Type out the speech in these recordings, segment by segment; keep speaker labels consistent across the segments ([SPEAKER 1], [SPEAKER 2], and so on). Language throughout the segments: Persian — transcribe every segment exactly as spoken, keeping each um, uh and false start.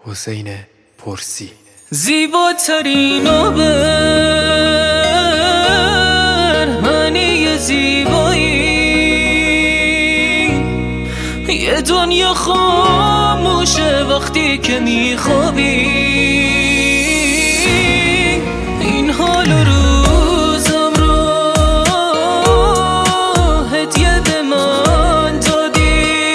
[SPEAKER 1] حسین پرسی.
[SPEAKER 2] زیباترین برهنه زیبایی، یه دنیا خاموشه وقتی که میخوابی. این حال و روزم رو هدیه به من دادی،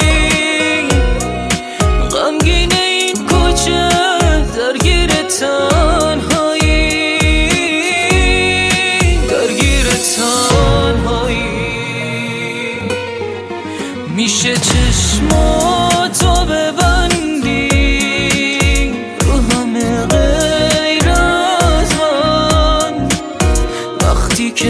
[SPEAKER 2] غمگین این کوچه درگیر تنهایی، درگیر تنهایی. میشه چشماتو ببندی رو همه غیر از من، وقتی که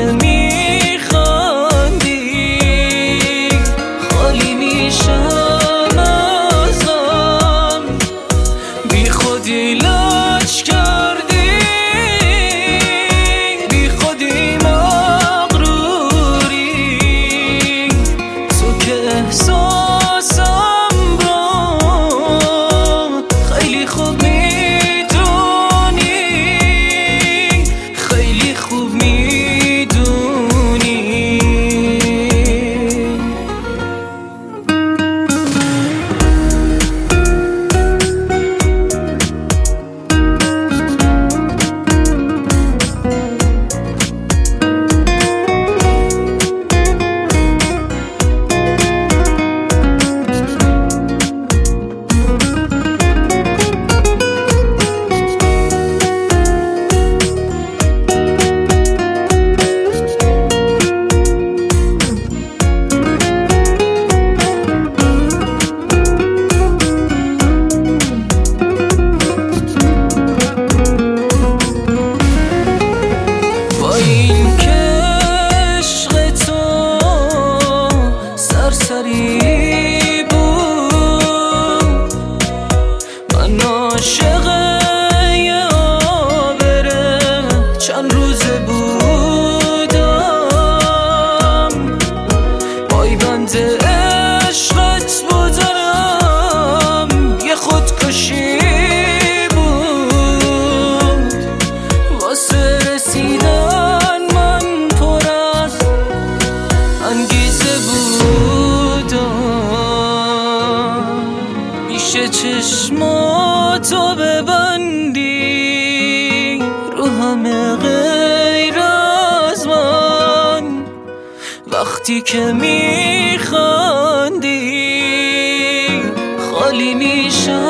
[SPEAKER 2] میخندی خالی میشم از غم. بی خودی لج کردی، بی خودی مغروری، تو که احساسم رو خیلی خوب میدونی، خیلی خوب میدونی. سری بود من عاشق یه آبره، چند روزه بودم پایبند عشقت بودم. یه خودکشی بود واسه رسیدن من پر از انگیزه بود. میشه چشماتو ببندی رو همه غیر از من، وقتی که میخندی خالی میشم